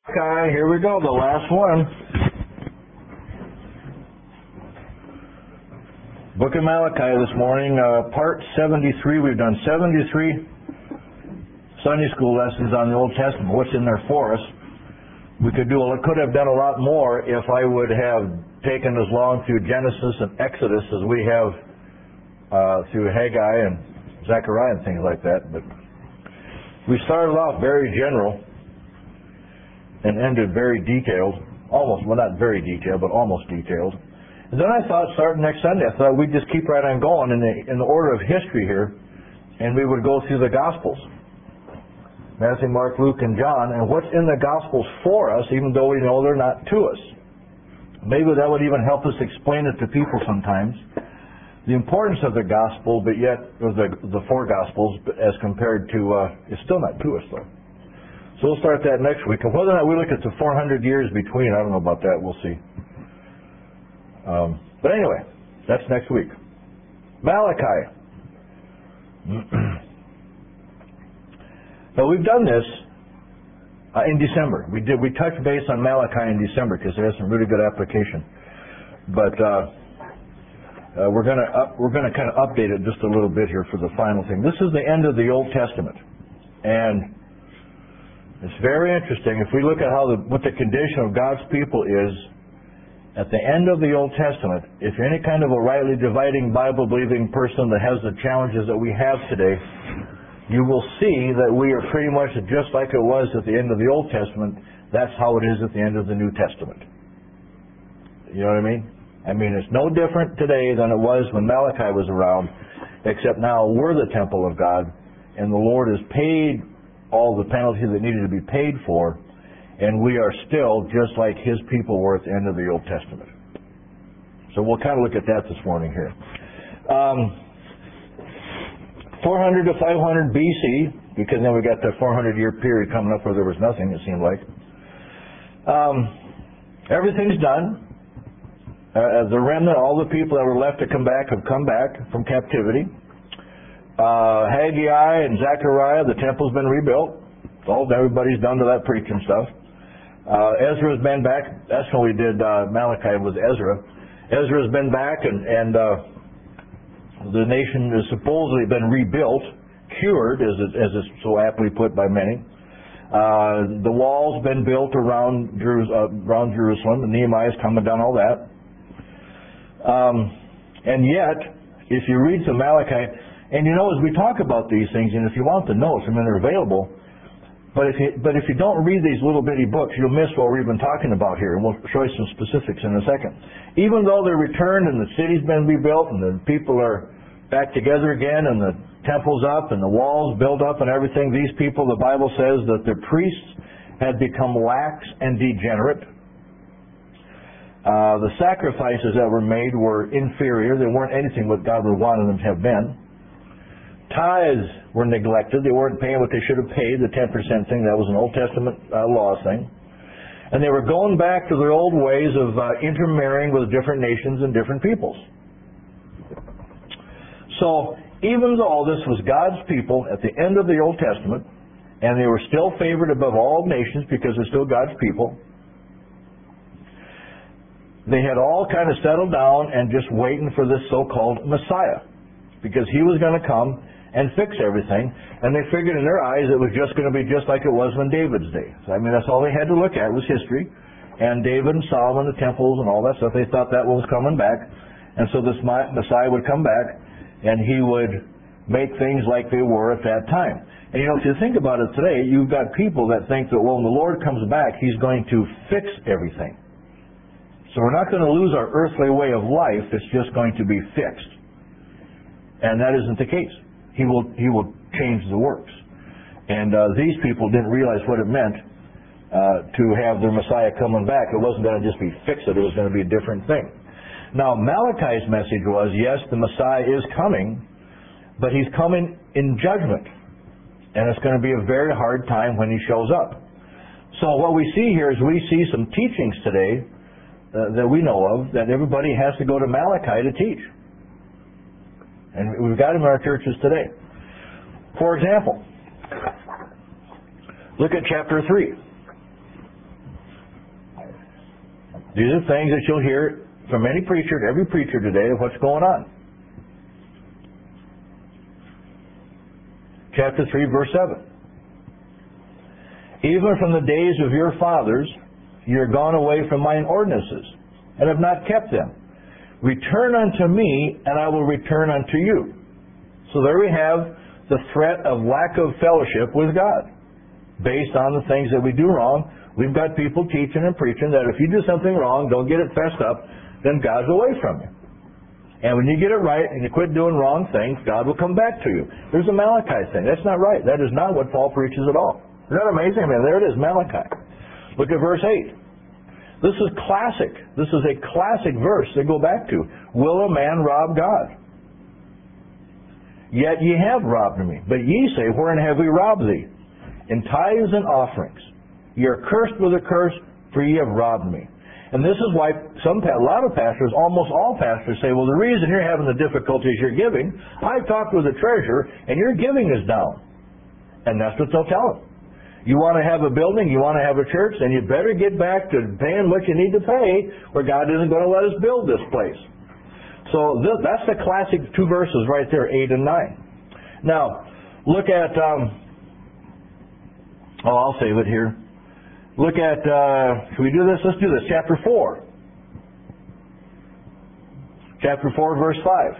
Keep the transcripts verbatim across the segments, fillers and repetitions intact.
Okay, here we go, the last one. Book of Malachi this morning, uh, part seventy-three. We've done seventy-three Sunday school lessons on the Old Testament. What's in there for us? We could do, could have done a lot more if I would have taken as long through Genesis and Exodus as we have uh, through Haggai and Zechariah and things like that. But we started off very general and ended very detailed, almost, well not very detailed, but almost detailed. And then I thought, starting next Sunday, I thought we'd just keep right on going in the, in the order of history here, and we would go through the Gospels. Matthew, Mark, Luke, and John, and what's in the Gospels for us, even though we know they're not to us. Maybe that would even help us explain it to people sometimes. The importance of the Gospel, but yet, or the, the four Gospels, as compared to, uh, it's still not to us though. So we'll start that next week. And whether or not we look at the four hundred years between, I don't know about that. We'll see. Um, but anyway, that's next week. Malachi. Now we've done this uh, in December. We did. We touched base on Malachi in December because it has some really good application. But uh, uh, we're going to we're going to kind of update it just a little bit here for the final thing. This is the end of the Old Testament, and it's very interesting. If we look at how the, what the condition of God's people is at the end of the Old Testament, if you're any kind of a rightly dividing, Bible-believing person that has the challenges that we have today, you will see that we are pretty much just like it was at the end of the Old Testament. That's how it is at the end of the New Testament. You know what I mean? I mean, it's no different today than it was when Malachi was around, except now we're the temple of God, and the Lord has paid all the penalty that needed to be paid for, and we are still just like His people were at the end of the Old Testament. So we'll kind of look at that this morning here. Um, four hundred to five hundred B C, because then we got the four hundred year period coming up where there was nothing, it seemed like. Um, everything's done. Uh, the remnant, all the people that were left to come back have come back from captivity. Uh, Haggai and Zechariah, the temple's been rebuilt. All everybody's done to that preaching stuff. Uh, Ezra's been back. That's when we did uh, Malachi was Ezra. Ezra's been back, and, and uh, the nation has supposedly been rebuilt, cured, as it, as it's so aptly put by many. Uh, the wall's been built around, Jeru- uh, around Jerusalem, and Nehemiah's coming down all that. Um, and yet, if you read some Malachi, and you know, as we talk about these things, and if you want the notes, I mean, they're available. But if you, but if you don't read these little bitty books, you'll miss what we've been talking about here. And we'll show you some specifics in a second. Even though they're returned and the city's been rebuilt and the people are back together again and the temple's up and the walls built up and everything, these people, the Bible says that their priests had become lax and degenerate. Uh, the sacrifices that were made were inferior. They weren't anything what God would want them to have been. Tithes were neglected. They weren't paying what they should have paid, the ten percent thing. That was an Old Testament uh, law thing. And they were going back to their old ways of uh, intermarrying with different nations and different peoples. So, even though this was God's people at the end of the Old Testament, and they were still favored above all nations because they're still God's people, they had all kind of settled down and just waiting for this so-called Messiah, because He was going to come and fix everything, and they figured in their eyes it was just going to be just like it was in David's day. So, I mean, that's all they had to look at was history, and David and Solomon, the temples and all that stuff. They thought that was coming back, and so this Messiah would come back, and He would make things like they were at that time. And you know, if you think about it today, you've got people that think that, well, when the Lord comes back, He's going to fix everything. So we're not going to lose our earthly way of life. It's just going to be fixed. And that isn't the case. He will he will change the works. And uh, these people didn't realize what it meant uh, to have their Messiah coming back. It wasn't going to just be fixed. It was going to be a different thing. Now, Malachi's message was, yes, the Messiah is coming, but He's coming in judgment. And it's going to be a very hard time when He shows up. So what we see here is we see some teachings today uh, that we know of that everybody has to go to Malachi to teach. And we've got them in our churches today. For example, look at chapter three. These are things that you'll hear from any preacher, every preacher today, of what's going on. Chapter three, verse seven. Even from the days of your fathers, ye are gone away from mine ordinances, and have not kept them. Return unto me, and I will return unto you. So there we have the threat of lack of fellowship with God, based on the things that we do wrong. We've got people teaching and preaching that if you do something wrong, don't get it fessed up, then God's away from you. And when you get it right and you quit doing wrong things, God will come back to you. There's a Malachi thing. That's not right. That is not what Paul preaches at all. Isn't that amazing? I mean, there it is, Malachi. Look at verse eight. This is classic. This is a classic verse they go back to. Will a man rob God? Yet ye have robbed me. But ye say, wherein have we robbed thee? In tithes and offerings. Ye are cursed with a curse, for ye have robbed me. And this is why some, a lot of pastors, almost all pastors, say, well, the reason you're having the difficulties you're giving, I've talked with the treasurer, and your giving is down. And that's what they'll tell them. You want to have a building, you want to have a church, then you better get back to paying what you need to pay, or God isn't going to let us build this place. So this, that's the classic two verses right there, eight and nine. Now, look at, um, oh, I'll save it here. Look at, uh, can we do this? Let's do this. Chapter four. Chapter four, verse five.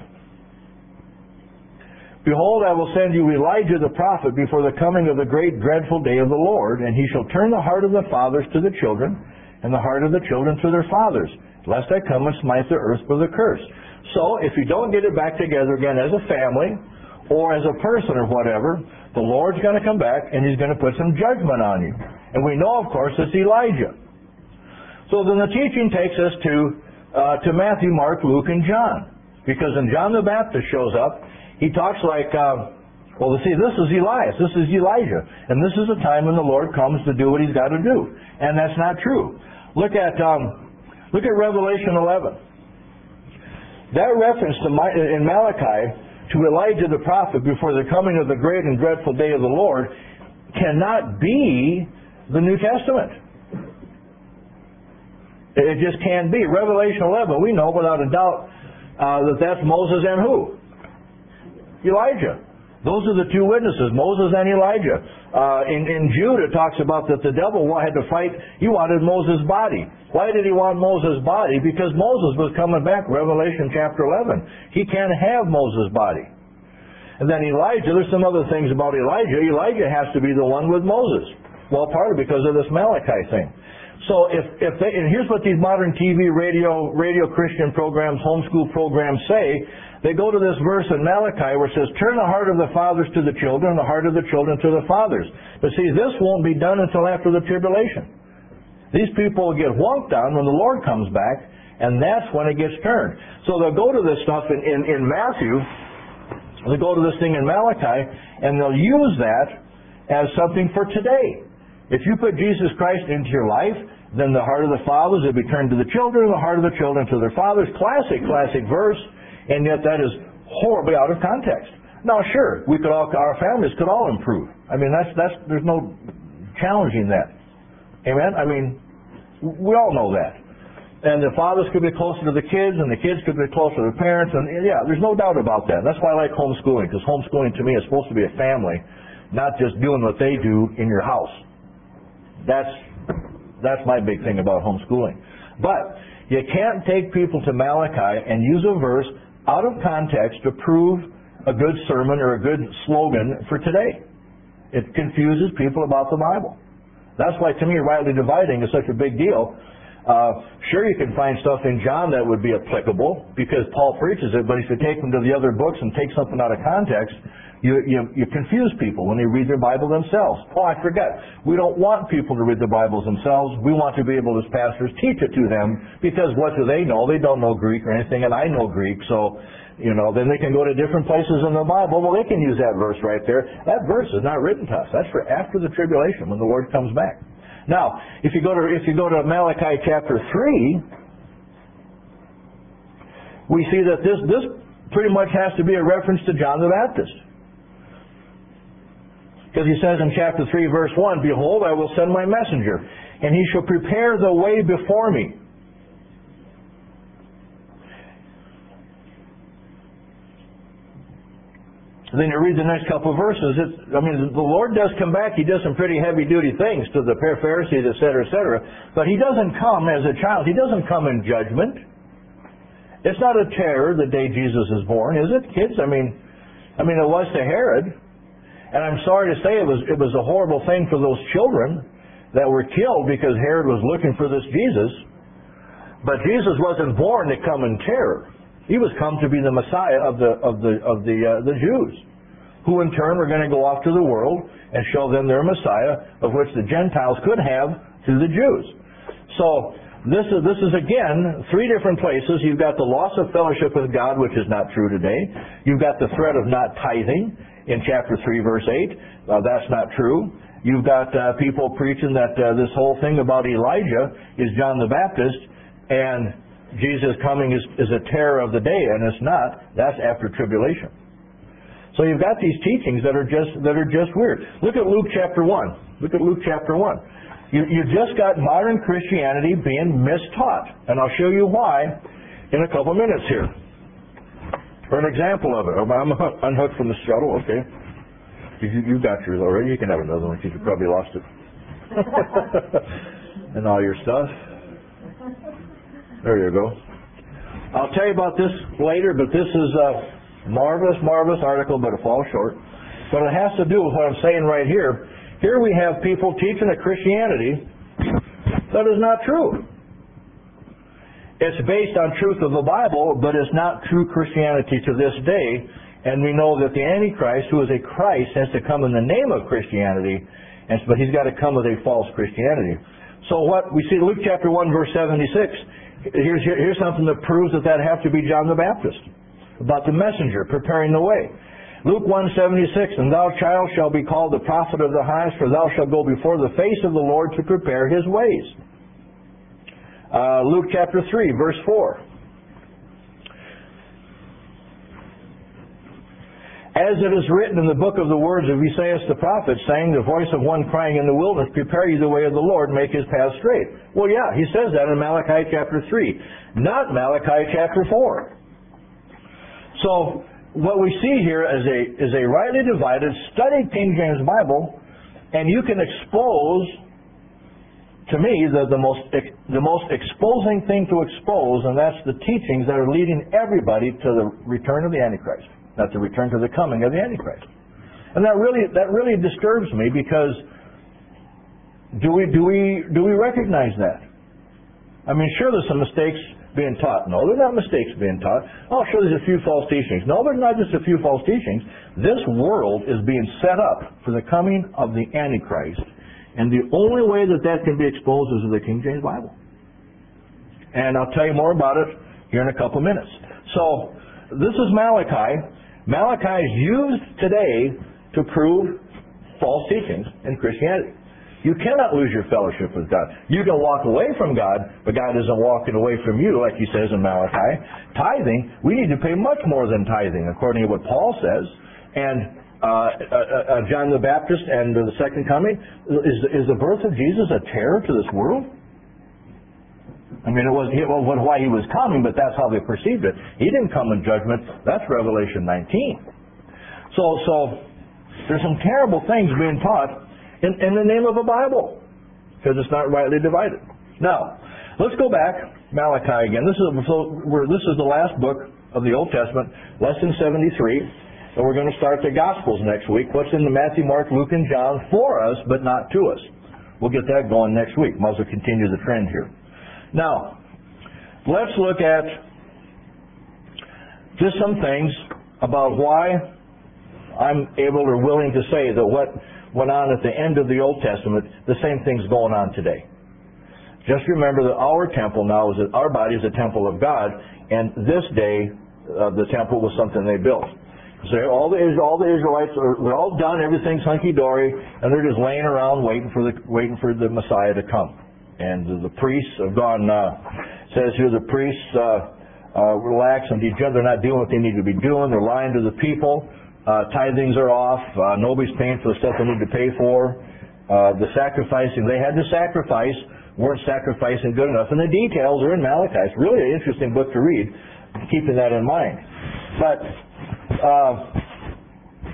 Behold, I will send you Elijah the prophet before the coming of the great dreadful day of the Lord, and he shall turn the heart of the fathers to the children, and the heart of the children to their fathers, lest I come and smite the earth with a curse. So, if you don't get it back together again as a family, or as a person or whatever, the Lord's going to come back and He's going to put some judgment on you. And we know, of course, it's Elijah. So then the teaching takes us to uh, to Matthew, Mark, Luke, and John. Because when John the Baptist shows up, he talks like, uh, well, see, this is Elias, this is Elijah. And this is the time when the Lord comes to do what He's got to do. And that's not true. Look at, um, look at Revelation eleven. That reference to my, in Malachi to Elijah the prophet before the coming of the great and dreadful day of the Lord cannot be the New Testament. It just can't be. Revelation eleven, we know without a doubt uh, that that's Moses and who? Elijah. Those are the two witnesses, Moses and Elijah. Uh, in, in Jude, it talks about that the devil had to fight. He wanted Moses' body. Why did he want Moses' body? Because Moses was coming back, Revelation chapter eleven. He can't have Moses' body. And then Elijah, there's some other things about Elijah. Elijah has to be the one with Moses. Well, partly because of this Malachi thing. So if, if they, and here's what these modern T V, radio, radio Christian programs, homeschool programs say. They go to this verse in Malachi where it says, turn the heart of the fathers to the children, and the heart of the children to the fathers. But see, this won't be done until after the tribulation. These people will get wonked on when the Lord comes back, and that's when it gets turned. So they'll go to this stuff in, in, in Matthew, they'll go to this thing in Malachi, and they'll use that as something for today. If you put Jesus Christ into your life, then the heart of the fathers will be turned to the children, and the heart of the children to their fathers. Classic, classic verse. And yet that is horribly out of context. Now, sure, we could all, our families could all improve. I mean, that's that's there's no challenging that. Amen. I mean, we all know that. And the fathers could be closer to the kids, and the kids could be closer to the parents. And yeah, there's no doubt about that. That's why I like homeschooling, because homeschooling to me is supposed to be a family, not just doing what they do in your house. That's that's my big thing about homeschooling. But you can't take people to Malachi and use a verse out of context to prove a good sermon or a good slogan for today. It confuses people about the Bible. That's why, to me, rightly dividing is such a big deal. Uh, sure, you can find stuff in John that would be applicable because Paul preaches it, but if you take them to the other books and take something out of context, you, you, you confuse people when they read their Bible themselves. Oh, I forget. We don't want people to read the Bibles themselves. We want to be able, as pastors, teach it to them because what do they know? They don't know Greek or anything, and I know Greek, so, you know, then they can go to different places in the Bible. Well, they can use that verse right there. That verse is not written to us. That's for after the tribulation when the Lord comes back. Now, if you go to if you go to Malachi chapter three, we see that this this pretty much has to be a reference to John the Baptist. Because he says in chapter three, verse one, behold, I will send my messenger, and he shall prepare the way before me. then you read the next couple of verses. It's, I mean, the Lord does come back. He does some pretty heavy-duty things to the Pharisees, et cetera, et cetera. But He doesn't come as a child. He doesn't come in judgment. It's not a terror the day Jesus is born, is it, kids? I mean, I mean, it was to Herod. And I'm sorry to say it was, it was a horrible thing for those children that were killed because Herod was looking for this Jesus. But Jesus wasn't born to come in terror. He was come to be the Messiah of the of the of the uh, the Jews, who in turn were going to go off to the world and show them their Messiah, of which the Gentiles could have through the Jews. So this is this is again three different places. You've got the loss of fellowship with God, which is not true today. You've got the threat of not tithing in chapter three, verse eight. Uh, that's not true. You've got uh, people preaching that uh, this whole thing about Elijah is John the Baptist, and Jesus coming is, is a terror of the day, and it's not. That's after tribulation. So you've got these teachings that are just that are just weird. Look at Luke chapter one. Look at Luke chapter one. You you just got modern Christianity being mistaught, and I'll show you why in a couple minutes here. For an example of it, I'm unhooked from the shuttle. Okay, you you got yours already. You can have another one because you probably lost it, and all your stuff. There you go. I'll tell you about this later, but this is a marvelous, marvelous article, but it falls short. But it has to do with what I'm saying right here. Here we have people teaching a Christianity that is not true. It's based on truth of the Bible, but it's not true Christianity to this day. And we know that the Antichrist, who is a Christ, has to come in the name of Christianity, and, but he's got to come with a false Christianity. So what we see in Luke chapter one, verse seventy-six, Here's, here's something that proves that that have to be John the Baptist, about the messenger preparing the way. Luke one seventy-six, and thou, child, shall be called the prophet of the highest, for thou shalt go before the face of the Lord to prepare His ways. Uh, Luke chapter three, verse four. As it is written in the book of the words of Esaias the prophet, saying, the voice of one crying in the wilderness, prepare ye the way of the Lord, make His path straight. Well, yeah, he says that in Malachi chapter three, not Malachi chapter four. So, what we see here is a, is a rightly divided, studied King James Bible, and you can expose, to me, the, the, most, the most exposing thing to expose, and that's the teachings that are leading everybody to the return of the Antichrist. Not to return to the coming of the Antichrist. And that really that really disturbs me, because do we do we do we recognize that? I mean, sure, there's some mistakes being taught. No, they're not mistakes being taught. Oh, sure, there's a few false teachings. No, there's not just a few false teachings. This world is being set up for the coming of the Antichrist, and the only way that that can be exposed is with the King James Bible. And I'll tell you more about it here in a couple minutes. So this is Malachi. Malachi is used today to prove false teachings in Christianity. You cannot lose your fellowship with God. You can walk away from God, but God isn't walking away from you, like He says in Malachi. Tithing, we need to pay much more than tithing, according to what Paul says. And uh, uh, uh, John the Baptist and the second coming, is, is the birth of Jesus a terror to this world? I mean, it was it was why He was coming, but that's how they perceived it. He didn't come in judgment. That's Revelation nineteen. So, so there's some terrible things being taught in, in the name of the Bible, because it's not rightly divided. Now, let's go back, Malachi again. This is so we're, this is the last book of the Old Testament, lesson seventy-three, and we're going to start the Gospels next week. What's in the Matthew, Mark, Luke, and John for us, but not to us. We'll get that going next week. Might as well continue the trend here. Now, let's look at just some things about why I'm able or willing to say that what went on at the end of the Old Testament, the same thing's going on today. Just remember that our temple now is that our body is a temple of God, and this day uh, the temple was something they built. So all the all the Israelites are they're all done, everything's hunky dory, and they're just laying around waiting for the waiting for the Messiah to come. And the priests have gone, uh, says here the priests uh, uh, relax and degenerate. They're not doing what they need to be doing. They're lying to the people. Uh, tithings are off. Uh, nobody's paying for the stuff they need to pay for. Uh, the sacrificing they had to sacrifice weren't sacrificing good enough. And the details are in Malachi. It's really an interesting book to read, keeping that in mind. But uh,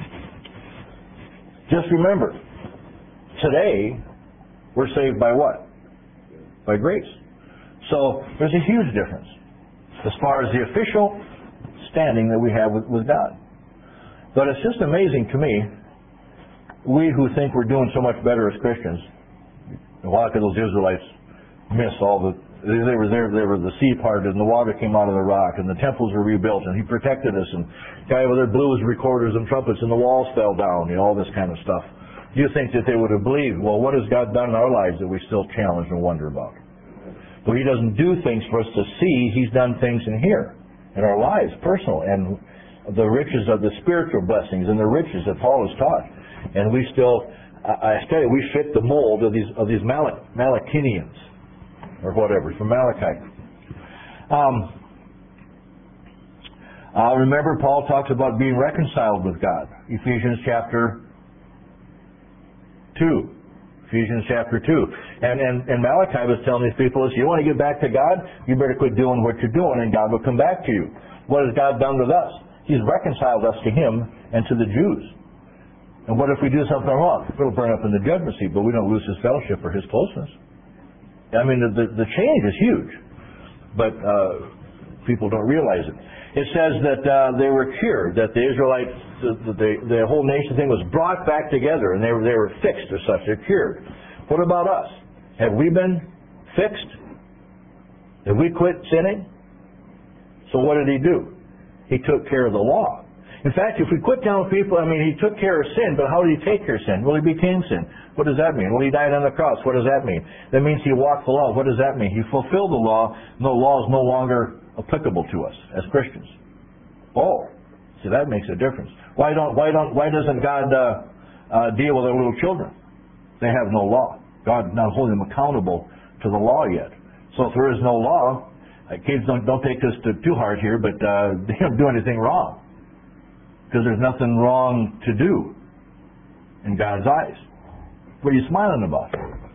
Just remember, today, we're saved by what? By grace. So there's a huge difference as far as the official standing that we have with, with God. But it's just amazing to me, we who think we're doing so much better as Christians, a lot of those Israelites miss all the, they were there, they were the sea parted and the water came out of the rock and the temples were rebuilt and He protected us and guy with their blew his recorders and trumpets and the walls fell down, you know, all this kind of stuff. Do you think that they would have believed, well, what has God done in our lives that we still challenge and wonder about? Well, He doesn't do things for us to see. He's done things in here, in our lives, personal, and the riches of the spiritual blessings and the riches that Paul has taught. And we still, I tell you, we fit the mold of these of these Malach, Malachinians, or whatever, from Malachi. Um, uh, remember, Paul talks about being reconciled with God. Ephesians chapter two. Ephesians chapter two. And, and, and Malachi was telling these people, if you want to get back to God, you better quit doing what you're doing and God will come back to you. What has God done with us? He's reconciled us to Him and to the Jews. And what if we do something wrong? It'll burn up in the judgment seat, but we don't lose His fellowship or His closeness. I mean, the, the, the change is huge, but uh, people don't realize it. It says that uh, they were cured, that the Israelites, the, the, the whole nation thing was brought back together, and they were, they were fixed as such. They're cured. What about us? Have we been fixed? Have we quit sinning? So what did He do? He took care of the law. In fact, if we quit telling people, I mean, He took care of sin, but how did He take care of sin? Well, He became sin. What does that mean? Well, He died on the cross. What does that mean? That means He walked the law. What does that mean? He fulfilled the law. No law is no longer applicable to us as Christians. Oh, see, that makes a difference. Why don't? Why don't? Why doesn't God uh, uh, deal with our little children? They have no law. God's not holding them accountable to the law yet. So if there is no law, uh, kids don't don't take this to, too hard here, but uh, they don't do anything wrong because there's nothing wrong to do in God's eyes. What are you smiling about?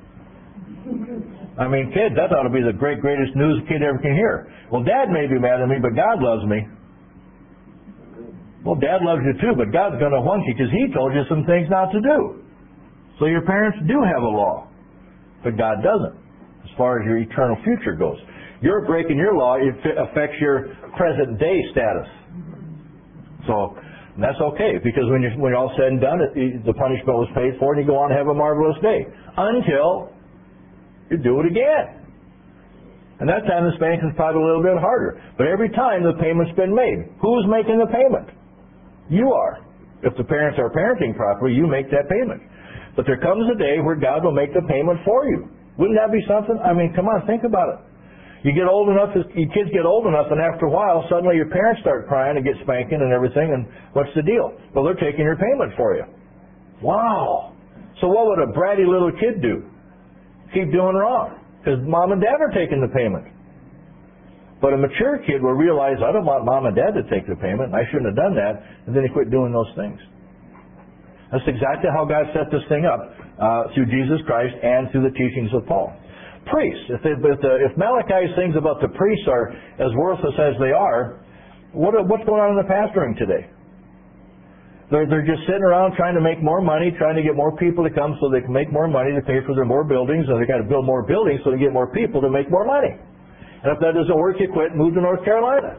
I mean, kids, that ought to be the great, greatest news a kid ever can hear. Well, Dad may be mad at me, but God loves me. Well, Dad loves you too, but God's going to want you because He told you some things not to do. So your parents do have a law, but God doesn't, as far as your eternal future goes. You're breaking your law, it affects your present day status. So that's okay, because when you're, when you're all said and done, it, the punishment was paid for, and you go on to have a marvelous day. Until you do it again. And that time the spanking's probably a little bit harder. But every time the payment's been made. Who's making the payment? You are. If the parents are parenting properly, you make that payment. But there comes a day where God will make the payment for you. Wouldn't that be something? I mean, come on, think about it. You get old enough, your kids get old enough, and after a while, suddenly your parents start crying and get spanking and everything, and what's the deal? Well, they're taking your payment for you. Wow. So what would a bratty little kid do? Keep doing wrong, because mom and dad are taking the payment. But a mature kid will realize, I don't want mom and dad to take the payment, and I shouldn't have done that, and then he quit doing those things. That's exactly how God set this thing up, uh, through Jesus Christ and through the teachings of Paul. Priests, if, they, if, the, if Malachi's things about the priests are as worthless as they are, what, what's going on in the pastoring today? They're, they're just sitting around trying to make more money, trying to get more people to come so they can make more money to pay for their more buildings, and they got to build more buildings so they get more people to make more money. And if that doesn't work, you quit and move to North Carolina.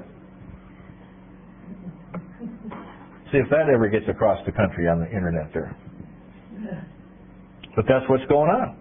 See if that ever gets across the country on the internet there. But that's what's going on.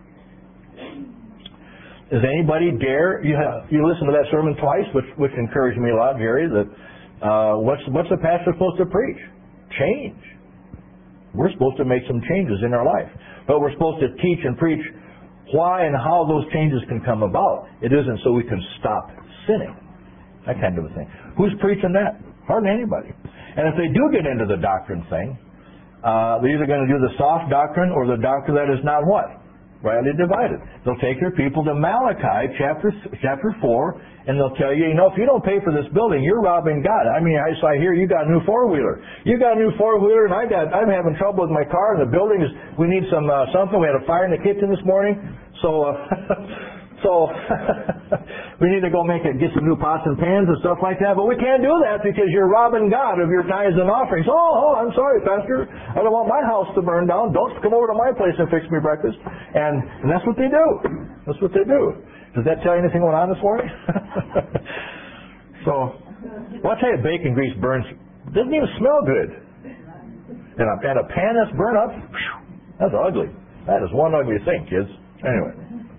Does anybody dare? You have, you listened to that sermon twice, which which encouraged me a lot, Gary. That uh, what's what's the pastor supposed to preach? Change. We're supposed to make some changes in our life, but we're supposed to teach and preach why and how those changes can come about. It isn't so we can stop sinning. That kind of a thing. Who's preaching that? Hardly anybody. And if they do get into the doctrine thing, uh, they're either going to do the soft doctrine or the doctrine that is not what? Rightly divided. They'll take your people to Malachi chapter chapter four, and they'll tell you, you know, if you don't pay for this building, you're robbing God. I mean, I, so I hear you got a new four wheeler. You got a new four wheeler, and I got I'm having trouble with my car, and the building is. We need some uh, something. We had a fire in the kitchen this morning, so uh, so We need to go make it, get some new pots and pans and stuff like that. But we can't do that because you're robbing God of your tithes and offerings. Oh, oh, I'm sorry, Pastor. I don't want my house to burn down. Don't come over to my place and fix me breakfast. And, and that's what they do. That's what they do. Does that tell you anything going on this morning? So, well, I'll tell you, bacon grease burns. Doesn't even smell good. And a, and a pan that's burnt up, whew, that's ugly. That is one ugly thing, kids. Anyway.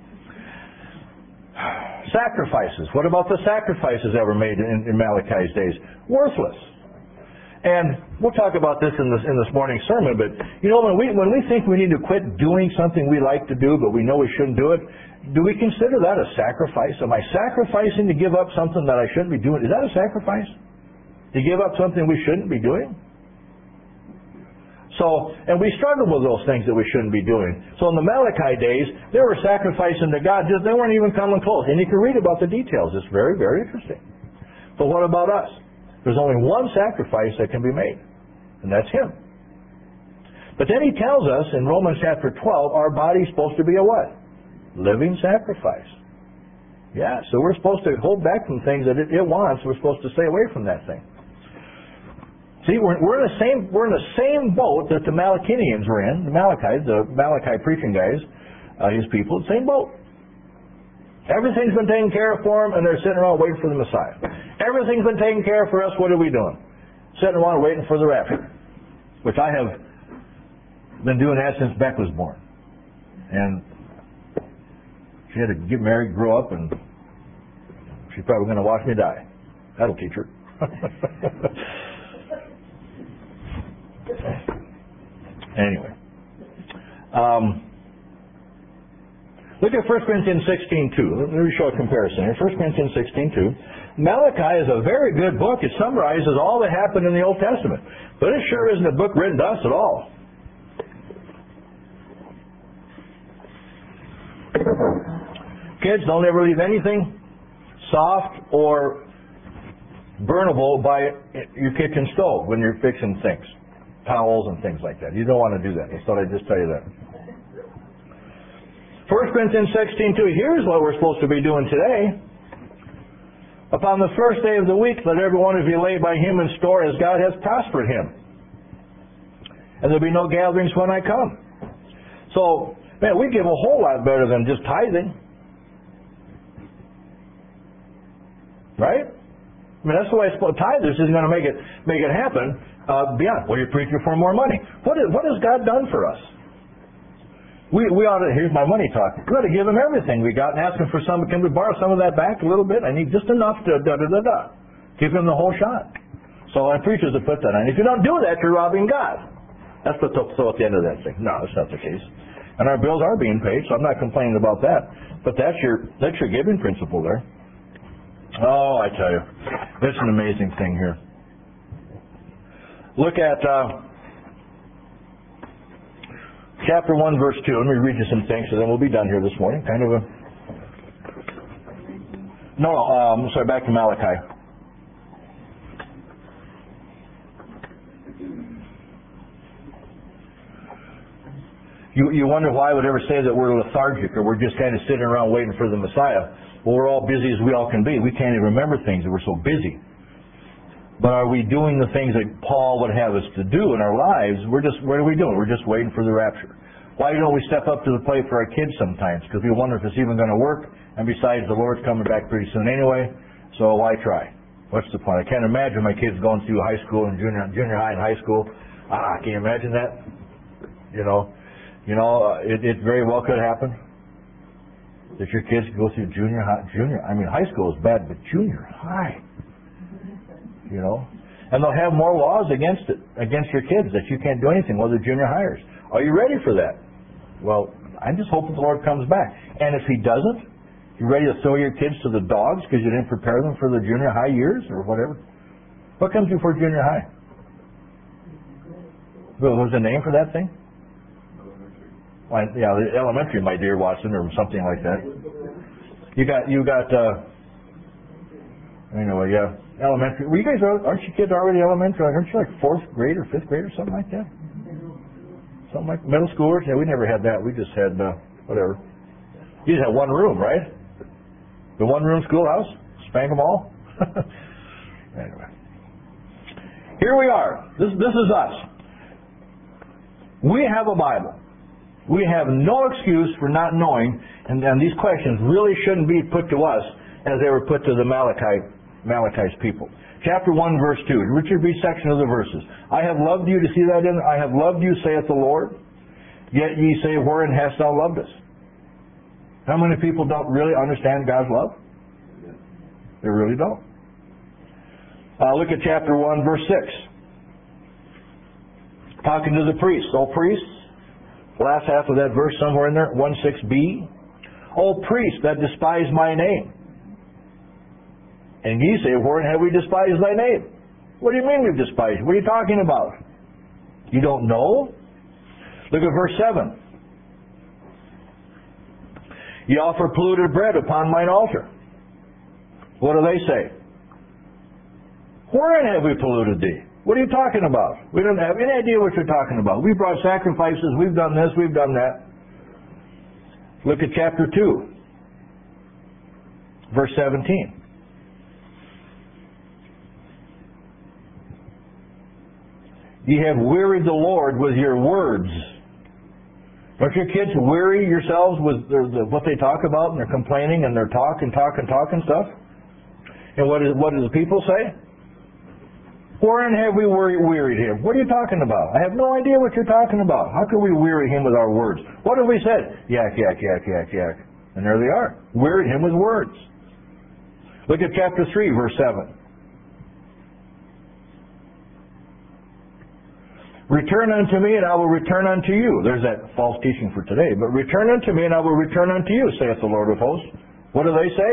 Sacrifices. What about the sacrifices that were made in, in Malachi's days? Worthless. And we'll talk about this in this in this morning's sermon, but you know, when we when we think we need to quit doing something we like to do, but we know we shouldn't do it, do we consider that a sacrifice? Am I sacrificing to give up something that I shouldn't be doing? Is that a sacrifice? To give up something we shouldn't be doing? So, and we struggle with those things that we shouldn't be doing. So in the Malachi days, they were sacrificing to God. Just they weren't even coming close. And you can read about the details. It's very, very interesting. But what about us? There's only one sacrifice that can be made, and that's Him. But then He tells us in Romans chapter twelve, our body's supposed to be a what? Living sacrifice. Yeah, so we're supposed to hold back from things that it, it wants. We're supposed to stay away from that thing. See, we're, we're in the same we're in the same boat that the Malachians were in, the Malachites, the Malachi preaching guys, uh, his people, same boat. Everything's been taken care of for them, and they're sitting around waiting for the Messiah. Everything's been taken care of for us. What are we doing? Sitting around waiting for the rapture, which I have been doing that since Beck was born. And she had to get married, grow up, and she's probably going to watch me die. That'll teach her. Anyway, um, look at First Corinthians sixteen two. Let me show a comparison here. First Corinthians sixteen two. Malachi is a very good book. It summarizes all that happened in the Old Testament. But it sure isn't a book written to us at all. Kids, don't ever leave anything soft or burnable by your kitchen stove when you're fixing things. Towels and things like that. You don't want to do that. I thought I'd just tell you that. First Corinthians sixteen two. Here's what we're supposed to be doing today. Upon the first day of the week, let every one of you lay by him in store as God has prospered him. And there'll be no gatherings when I come. So, man, we give a whole lot better than just tithing. Right? I mean, that's the way it's supposed to. Tithers isn't going to make it make it happen. Uh, beyond, well, you're preaching for more money. What, is, what has God done for us? We we ought to, here's my money talk. We ought to give Him everything we got and ask Him for some. Can we borrow some of that back a little bit? I need just enough to da da da da. Give Him the whole shot. So our preachers have put that on. If you don't do that, you're robbing God. That's what's so at the end of that thing. No, that's not the case. And our bills are being paid, so I'm not complaining about that. But that's your that's your giving principle there. Oh, I tell you, it's an amazing thing here. Look at uh, chapter one, verse two. Let me read you some things, so then we'll be done here this morning. Kind of a... No, no, um, sorry, back to Malachi. You, you wonder why I would ever say that we're lethargic or we're just kind of sitting around waiting for the Messiah. Well, we're all busy as we all can be. We can't even remember things. We're so busy. But are we doing the things that Paul would have us to do in our lives? We're just, what are we doing? We're just waiting for the rapture. Why don't we step up to the plate for our kids sometimes? Because we wonder if it's even going to work. And besides, the Lord's coming back pretty soon anyway. So why try? What's the point? I can't imagine my kids going through high school and junior, junior high and high school. Ah, can you imagine that? You know, you know, uh, it, it very well could happen. That your kids go through junior high, junior, I mean, high school is bad, but junior high, you know, and they'll have more laws against it, against your kids that you can't do anything while they're junior hires. Are you ready for that? Well, I'm just hoping the Lord comes back. And if He doesn't, you ready to throw your kids to the dogs because you didn't prepare them for the junior high years or whatever? What comes before junior high? Well, was the name for that thing? Well, yeah, the elementary, my dear Watson, or something like that. You got, you got, uh, anyway, yeah, elementary. Well, you guys, are, aren't you kids already elementary? Aren't you like fourth grade or fifth grade or something like that? Something like middle schoolers? Yeah, we never had that. We just had, uh, whatever. You just had one room, right? The one-room schoolhouse? Spank them all? Anyway. Here we are. This, this is us. We have a Bible. We have no excuse for not knowing, and, and these questions really shouldn't be put to us as they were put to the Malachi, Malachi's people. Chapter one, verse two. Richard B. section of the verses. I have loved you, to see that in, I have loved you, saith the Lord. Yet ye say, wherein hast thou loved us? How many people don't really understand God's love? They really don't. Uh, look at chapter one, verse six. Talking to the priests. O priests, last half of that verse somewhere in there, one six b. O priests that despise my name. And ye say, wherein have we despised thy name? What do you mean we've despised? What are you talking about? You don't know? Look at verse seven. Ye offer polluted bread upon mine altar. What do they say? Wherein have we polluted thee? What are you talking about? We don't have any idea what you're talking about. We brought sacrifices, we've done this, we've done that. Look at chapter two, verse seventeen. Ye have wearied the Lord with your words. Don't your kids weary yourselves with their, the, what they talk about, and they're complaining, and they're talk and talk and talk and stuff? And what, is, what do the people say? Wherein have we wearied him? What are you talking about? I have no idea what you're talking about. How can we weary him with our words? What have we said? Yak, yak, yak, yak, yak. And there they are. Wearied him with words. Look at chapter three, verse seven. Return unto me, and I will return unto you. There's that false teaching for today. But return unto me, and I will return unto you, saith the Lord of hosts. What do they say?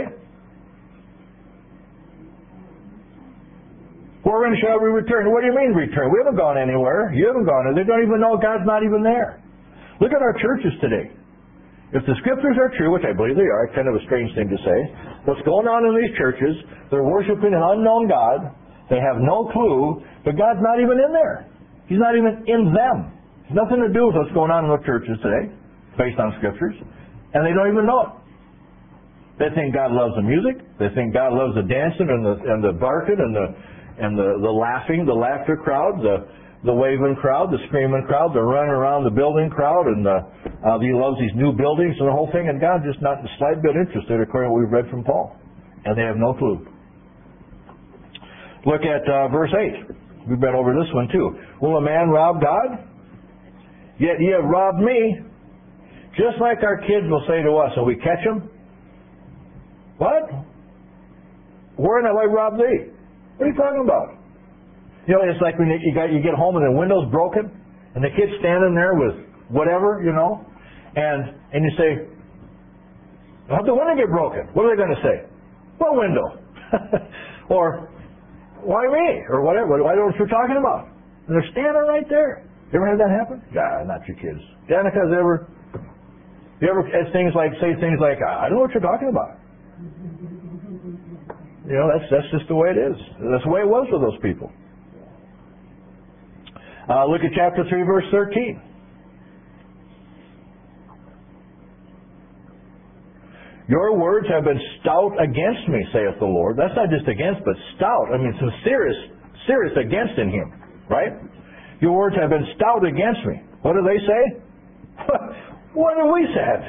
Wherein shall we return? What do you mean return? We haven't gone anywhere. You haven't gone. They don't even know God's not even there. Look at our churches today. If the scriptures are true, which I believe they are, it's kind of a strange thing to say, what's going on in these churches, they're worshiping an unknown God. They have no clue, but God's not even in there. He's not even in them. It's nothing to do with what's going on in the churches today, based on scriptures, and they don't even know it. They think God loves the music. They think God loves the dancing and the and the barking and the and the, the laughing, the laughter crowd, the the waving crowd, the screaming crowd, the running around the building crowd, and the, uh, he loves these new buildings and the whole thing. And God just not the slight bit interested, according to what we've read from Paul, and they have no clue. Look at uh, verse eight. We've been over this one too. Will a man rob God? Yet ye have robbed me. Just like our kids will say to us, will we catch them? What? Wherein have I robbed thee? What are you talking about? You know, it's like when you, got, you get home and the window's broken, and the kid's standing there with whatever, you know, and and you say, how'd the window get broken? What are they going to say? What window? Or, why me? Or whatever. I don't know what you're talking about. And they're standing right there. You ever had that happen? Nah, not your kids. Danica's ever, you ever had things like, say things like, I don't know what you're talking about. You know, that's that's just the way it is. That's the way it was with those people. Uh, look at chapter three, verse thirteen. Your words have been stout against me, saith the Lord. That's not just against, but stout. I mean, some serious, serious against in him, right? Your words have been stout against me. What do they say? What have we said?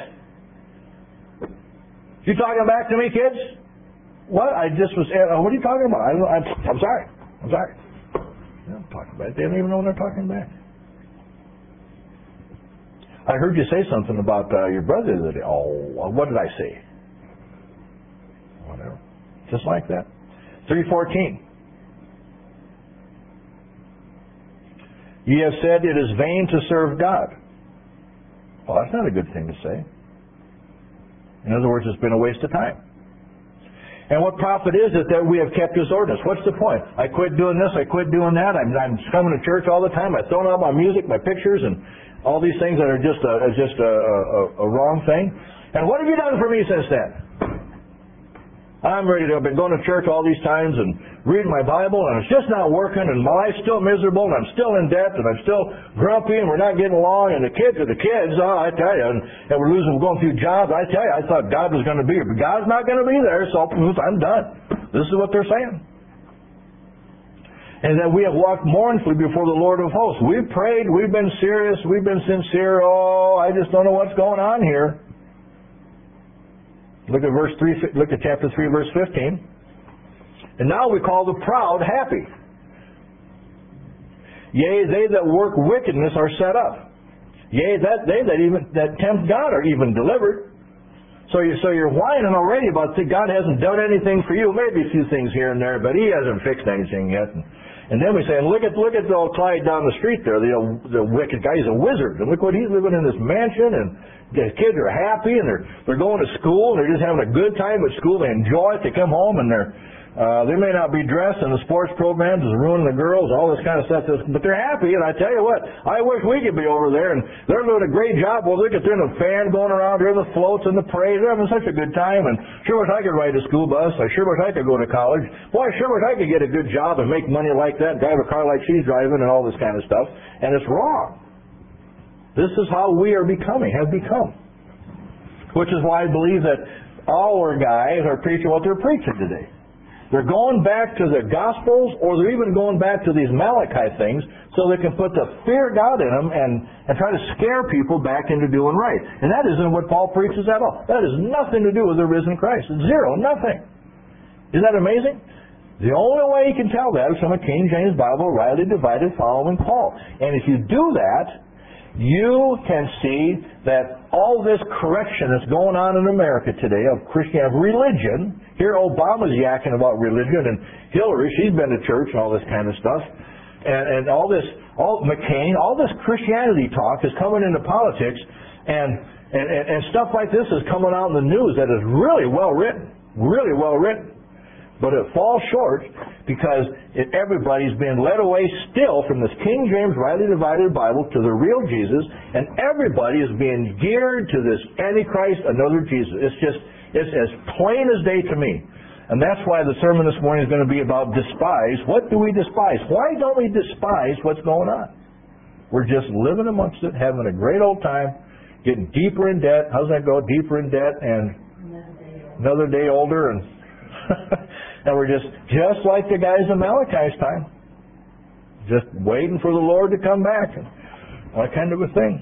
You talking back to me, kids? What? I just was. Uh, what are you talking about? I, I'm, I'm sorry. I'm sorry. I'm talking back. They don't even know when they're talking back. I heard you say something about uh, your brother the other day. Oh, what did I say? Whatever. Just like that. three fourteen. Ye have said it is vain to serve God. Well, that's not a good thing to say. In other words, it's been a waste of time. And what profit is it that we have kept His ordinance? What's the point? I quit doing this, I quit doing that, I'm, I'm coming to church all the time, I've thrown out my music, my pictures, and all these things that are just a, just a, a, a wrong thing. And what have you done for me since then? I'm ready to, I've been going to church all these times and reading my Bible, and it's just not working, and my life's still miserable, and I'm still in debt, and I'm still grumpy, and we're not getting along, and the kids are the kids, oh, I tell you, and, and we're losing, we're going through jobs. I tell you, I thought God was going to be here, but God's not going to be there, so I'm done. This is what they're saying. And that we have walked mournfully before the Lord of hosts. We've prayed, we've been serious, we've been sincere. Oh, I just don't know what's going on here. Look at verse three. Look at chapter three, verse fifteen. And now we call the proud happy. Yea, they that work wickedness are set up. Yea, that they that even that tempt God are even delivered. So you so you're whining already about that God hasn't done anything for you. Maybe a few things here and there, but He hasn't fixed anything yet. And, and then we say, look at look at the old Clyde down the street there, the the wicked guy. He's a wizard, and look what he's living in this mansion, and the kids are happy, and they're they're going to school, and they're just having a good time at school. They enjoy it. They come home, and they're Uh, they may not be dressed, and the sports programs is ruining the girls, all this kind of stuff, but they're happy, and I tell you what, I wish we could be over there, and they're doing a great job. Well, look at they're in the fan going around, they're in the floats and the parade, they're having such a good time, and sure wish I could ride a school bus, I sure wish I could go to college, boy, I sure wish I could get a good job and make money like that, drive a car like she's driving, and all this kind of stuff, and it's wrong. This is how we are becoming, have become, which is why I believe that all our guys are preaching what they're preaching today. They're going back to the Gospels, or they're even going back to these Malachi things so they can put the fear of God in them and, and try to scare people back into doing right. And that isn't what Paul preaches at all. That has nothing to do with the risen Christ. Zero, nothing. Isn't that amazing? The only way you can tell that is from a King James Bible, rightly divided, following Paul. And if you do that, you can see that all this correction that's going on in America today of Christianity, of religion. Here Obama's yakking about religion, and Hillary, she's been to church and all this kind of stuff. And, and all this, all McCain, all this Christianity talk is coming into politics, and, and, and, and stuff like this is coming out in the news that is really well written, really well written. But it falls short because it, everybody's being led away still from this King James rightly divided Bible to the real Jesus, and everybody is being geared to this Antichrist, another Jesus. It's just, it's as plain as day to me. And that's why the sermon this morning is going to be about despise. What do we despise? Why don't we despise what's going on? We're just living amongst it, having a great old time, getting deeper in debt. How's that go? Deeper in debt and another day older, and and we're just just like the guys in Malachi's time, just waiting for the Lord to come back, and that kind of a thing.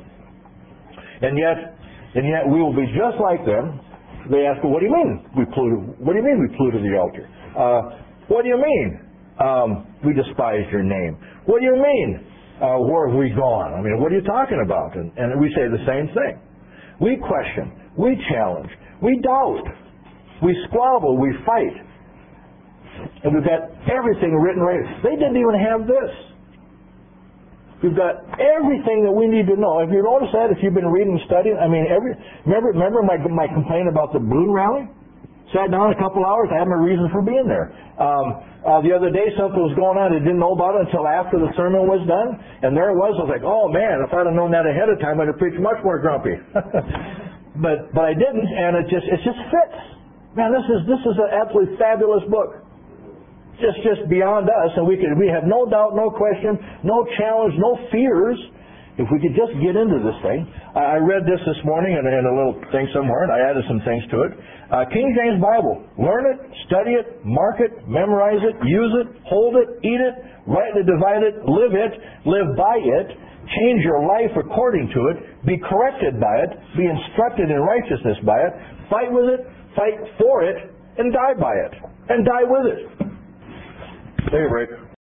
And yet, and yet we will be just like them. They ask, well, what do you mean we flew to, what do you mean we flew to the altar? Uh, what do you mean um, we despised your name? What do you mean uh, where have we gone? I mean, what are you talking about? And, and we say the same thing. We question, we challenge, we doubt, we squabble, we fight. And we've got everything written right. They didn't even have this. We've got everything that we need to know. Have you noticed that? If you've been reading and studying, I mean, every remember remember my my complaint about the balloon rally? Sat down a couple hours. I had my reason for being there. Um, uh, the other day, something was going on. I didn't know about it until after the sermon was done, and there it was. I was like, oh man, if I'd have known that ahead of time, I'd have preached much more grumpy. but but I didn't, and it just it just fits. Man, this is this is an absolutely fabulous book. Just, just beyond us, and we could, we have no doubt, no question, no challenge, no fears, if we could just get into this thing. I, I read this this morning in, in a little thing somewhere, and I added some things to it. Uh, King James Bible. Learn it, study it, mark it, memorize it, use it, hold it, eat it, rightly divide it, live it, live by it, change your life according to it, be corrected by it, be instructed in righteousness by it, fight with it, fight for it, and die by it, and die with it. Take a break.